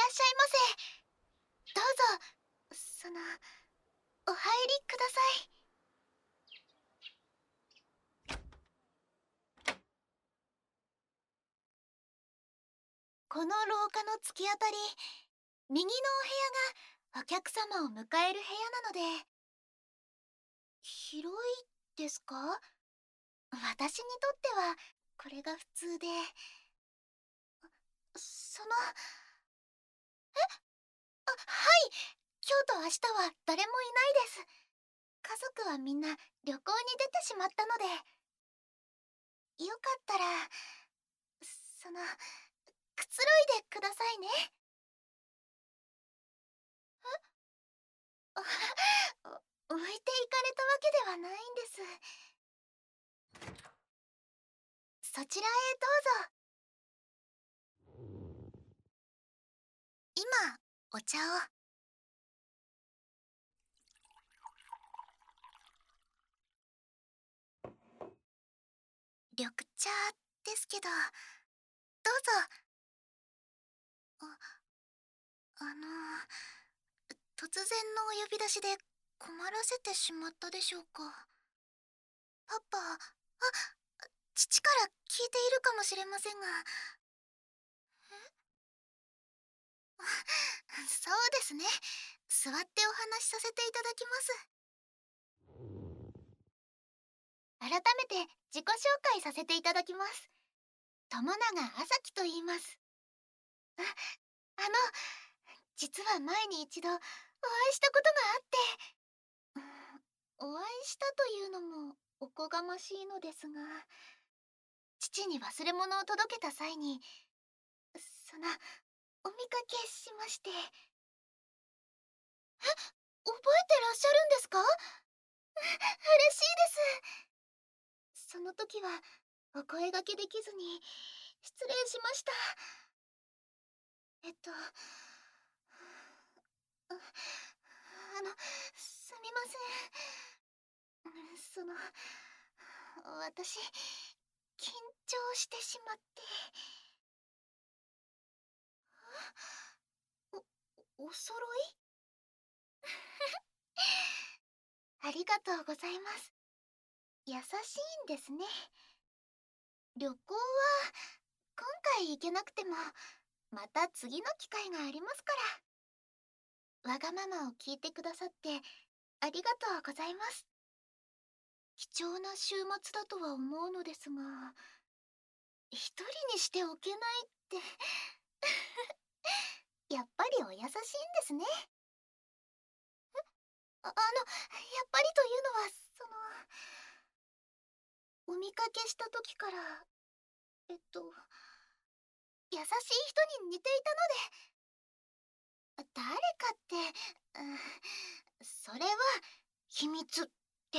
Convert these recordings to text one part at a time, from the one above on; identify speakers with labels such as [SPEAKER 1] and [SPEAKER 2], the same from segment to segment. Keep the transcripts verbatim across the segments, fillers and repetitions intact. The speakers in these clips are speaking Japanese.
[SPEAKER 1] らっしゃいませ。どうぞ、その、お入りください。この廊下の突き当たり、右のお部屋がお客様を迎える部屋なので、広いですか？私にとってはこれが普通で、その、あ、はい、今日と明日は誰もいないです。家族はみんな旅行に出てしまったので、よかったら、その、くつろいでくださいね。お置いていかれたわけではないんです。そちらへどうぞ。今、お茶を。緑茶ですけど、どうぞ。あ、あの、突然のお呼び出しで困らせてしまったでしょうか。パパ、あ、父から聞いているかもしれませんが。そうですね。座ってお話しさせていただきます。改めて自己紹介させていただきます。友永あさきと言います。あ、あの、実は前に一度お会いしたことがあって、うん、お会いしたというのもおこがましいのですが、父に忘れ物を届けた際に、その、お見かけしまして。え、覚えてらっしゃるんですか？嬉しいです。その時はお声掛けできずに失礼しました。えっと、ああの、すみません。その、私、緊張してしまって。お、お揃い？ありがとうございます。優しいんですね。旅行は今回行けなくてもまた次の機会がありますから。わがままを聞いてくださってありがとうございます。貴重な週末だとは思うのですが、一人にしておけないってやっぱりお優しいんですね。あ、あの、やっぱりというのは、その、お見かけした時から、えっと、優しい人に似ていたので、誰かって、うん、それは秘密です。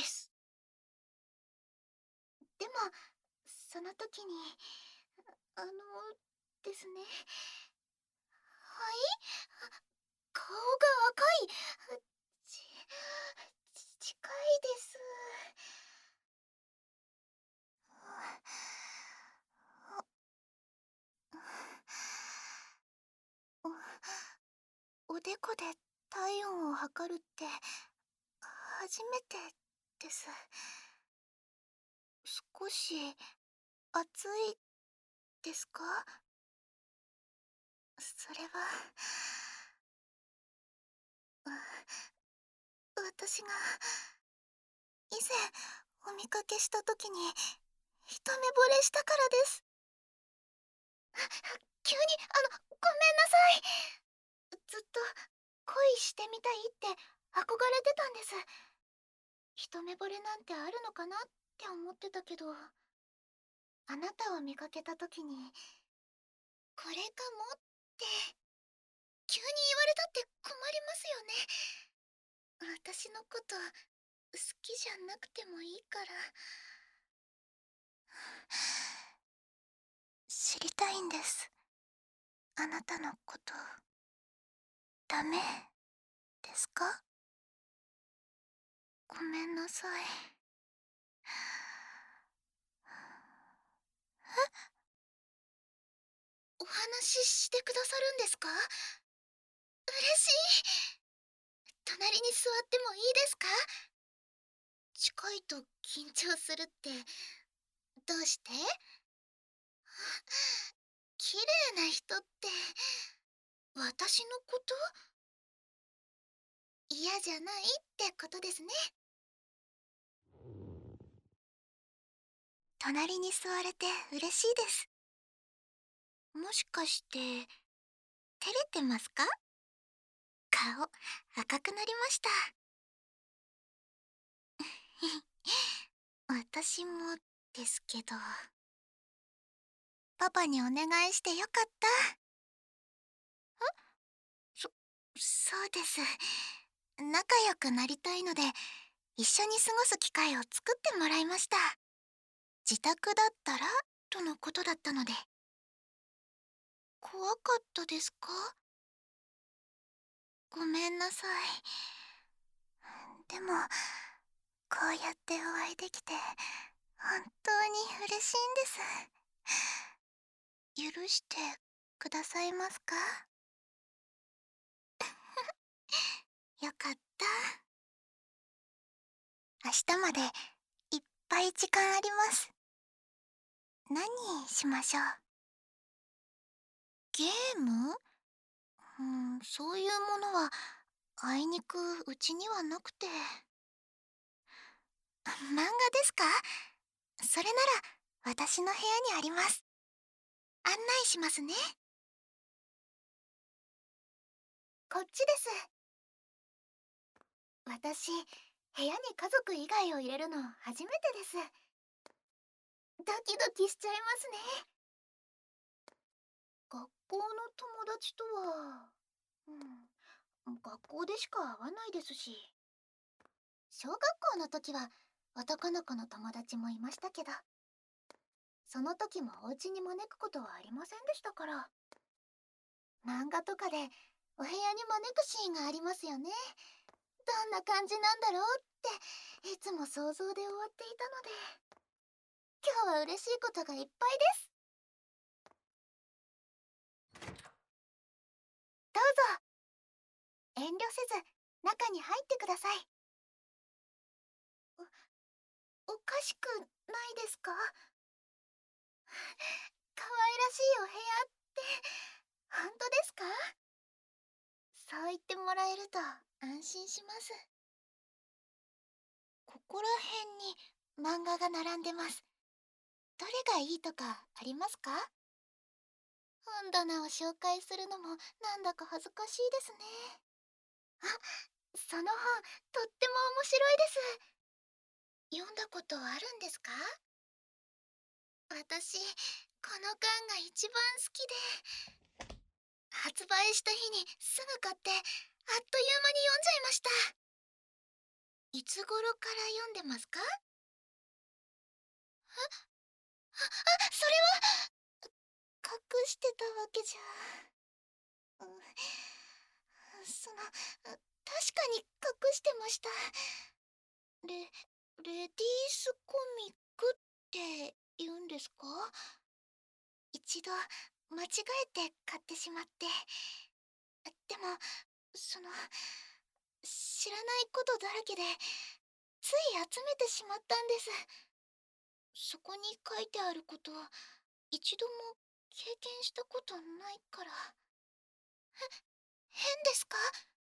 [SPEAKER 1] でも、その時に、あのですね。はい？顔が赤い。ち、ち近いです。お、おでこで体温を測るって初めてです。少し暑いですか？それは、私が以前お見かけした時に一目惚れしたからです。急に、あの、ごめんなさい。ずっと恋してみたいって憧れてたんです。一目惚れなんてあるのかなって思ってたけど、あなたを見かけた時にこれかもって急に言われたって困りますよね。私のこと好きじゃなくてもいいから。知りたいんです、あなたのこと。ダメですか？ごめんなさい。え？お話ししてくださるんですか？ 嬉しい。隣に座ってもいいですか？近いと緊張するって、どうして？綺麗な人って私のこと嫌じゃないってことですね。隣に座れて嬉しいです。もしかして照れてますか？顔赤くなりました。私もですけど。パパにお願いしてよかった。そ、そうです。仲良くなりたいので、一緒に過ごす機会を作ってもらいました。自宅だったらとのことだったので。怖かったですか？ごめんなさい。でも、こうやってお会いできて、本当に嬉しいんです。許してくださいますか？よかった。明日までいっぱい時間あります。何しましょう？ゲーム？うん、そういうものはあいにくうちにはなくて。漫画ですか？それなら私の部屋にあります。案内しますね。こっちです。私、部屋に家族以外を入れるの初めてです。ドキドキしちゃいますね。学校の友達とは、うん、学校でしか会わないですし。小学校の時は男の子の友達もいましたけど、その時もお家に招くことはありませんでしたから。漫画とかでお部屋に招くシーンがありますよね。どんな感じなんだろうっていつも想像で終わっていたので、今日は嬉しいことがいっぱいです。どうぞ。遠慮せず中に入ってください。お、おかしくないですか？可愛らしいお部屋って本当ですか？そう言ってもらえると安心します。ここら辺に漫画が並んでます。どれがいいとかありますか？本棚を紹介するのもなんだか恥ずかしいですね。あ、その本とっても面白いです。読んだことあるんですか？私、この巻が一番好きで、発売した日にすぐ買ってあっという間に読んじゃいました。いつ頃から読んでますか？あ、あ、それは隠してたわけじゃ。うん、その、確かに隠してました。レ、レディースコミックって言うんですか？一度間違えて買ってしまって。でも、その、知らないことだらけで、つい集めてしまったんです。そこに書いてあることは一度も経験したことないから。へ、変ですか？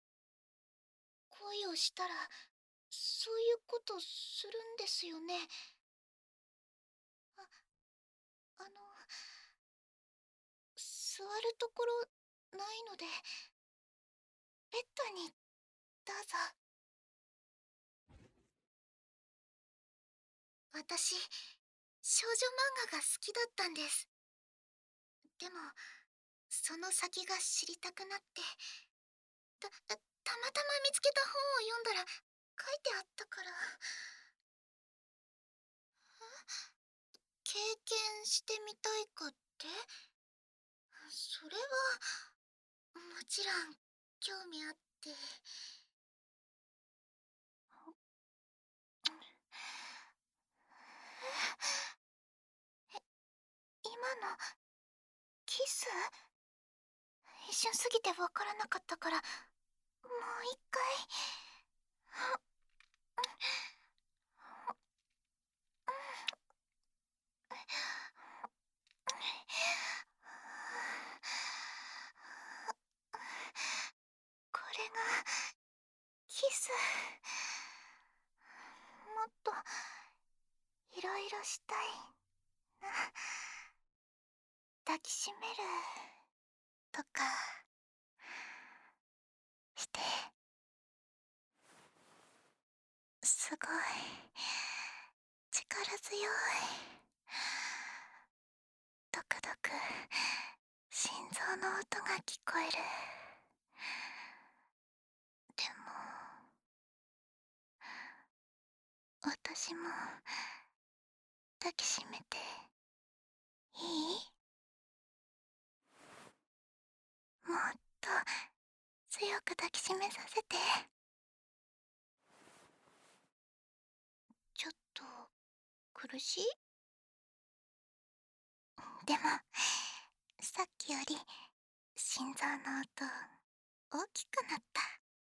[SPEAKER 1] 恋をしたらそういうことするんですよね。あ、あの、座るところないのでベッドにどうぞ。私、少女漫画が好きだったんです。でもその先が知りたくなって、たたまたま見つけた本を読んだら書いてあったから。経験してみたいかって？それはもちろん興味あって。今のキス？ 一瞬すぎてわからなかったから、もう一回。これがキス。もっといろいろしたいな。抱きしめるとかして、すごい力強い。ドクドク心臓の音が聞こえる。でも私も抱きしめていい？もっと強く抱きしめさせて。ちょっと苦しい？でもさっきより心臓の音大きくなった。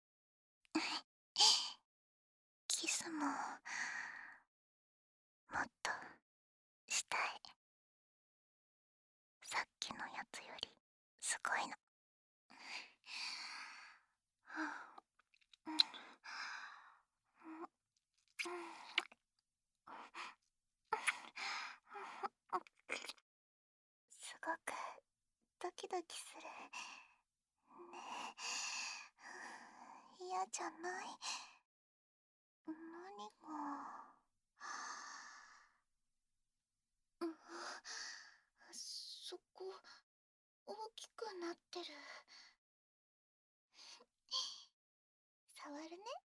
[SPEAKER 1] キスももっとしたい。さっきのやつよりすごいの。すごくドキドキするね。嫌じゃない？何が。うん、そこ大きくなってる。触るね。